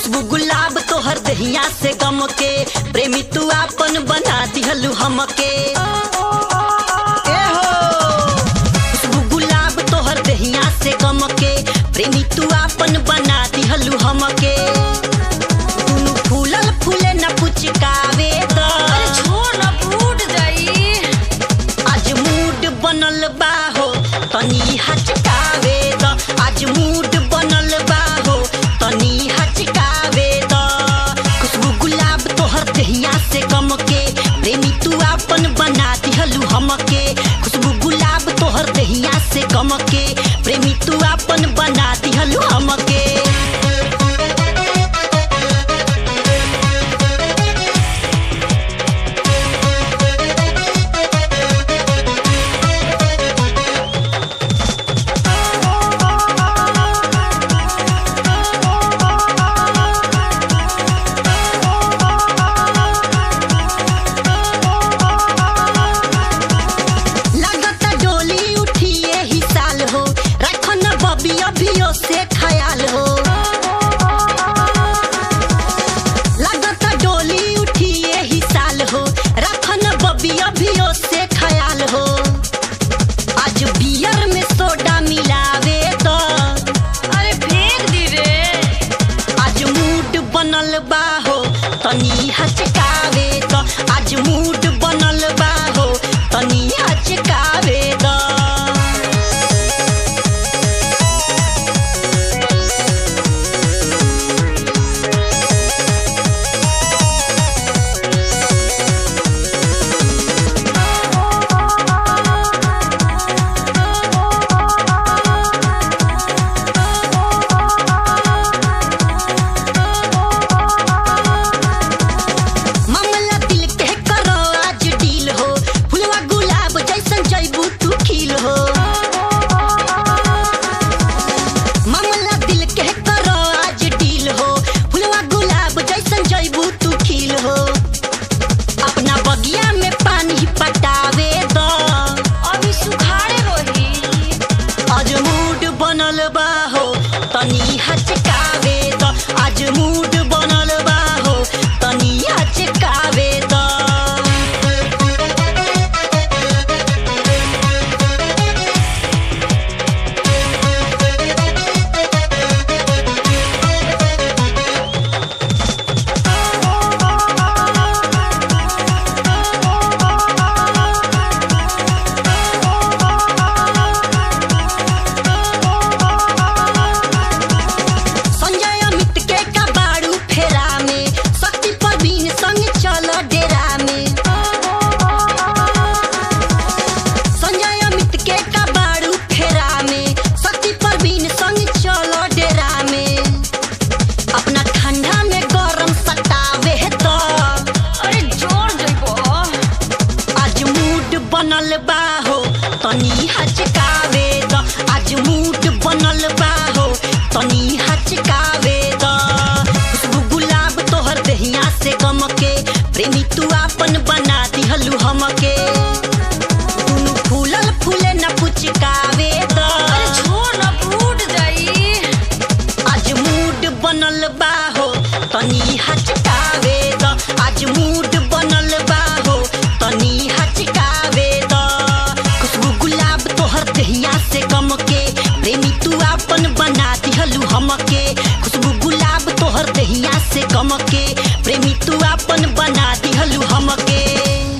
खुशबू गुलाब तोहर दहिया से गम के, प्रेमी तू आपन बना दिहलू हमके। ए हो खुशबू गुलाब तोहर दहिया से गम के, प्रेमी तू आपन बना दिहलू हमके। तू फूलल फूले न पुचकावे द, अरे छोड़ ना फूट जाई। आज मूड बनल बा हो तनी हचकावे द, आज मूड बनल बा हो तनी हचकावे द। खुशबू गुलाब तोहर दहिया से गम के, प्रेमी तू आपन बना दिहलू हमके। खुशबू गुलाब तोहर दहिया से गम के, प्रेमी तू आपन बना दिहलू हमके। अभियो से ख्याल हो लगता डोली उठी यही साल हो, रखन बबी अभियो से ख्याल हो। आज बियर में सोडा मिलावे तो, अरे फेंक दी रे। आज मूड बनल बा हो तनी हचकावे तो, आज मूड बनल बा हो तनी हचकावे तो। बनल बा हो तनी हचकावे द, आज मूड बनल बा हो तनी हचकावे द। बनल बा हो तनी हचकावे द, आज मूड बनल बा हो तनी हचकावे द। खुशबू गुलाब तोहर दहिया से गम के, प्रेमी तू आपन बना दिहलू हमके। तू फूलल फूले न पुचकावे द, अरे छोड़ ना फूट जाई। आज मूड बनल बा हो तनी हचकावे द, आज मूड बनल बा हो तनी हचकावे द। खुशबू गुलाब तोहर दहिया से गम के, प्रेमी तू आपन बना दिहलू हमके। खुशबू गुलाब तोहर दहिया से गम के, प्रेमी तू आपन बना दिहलू हमके।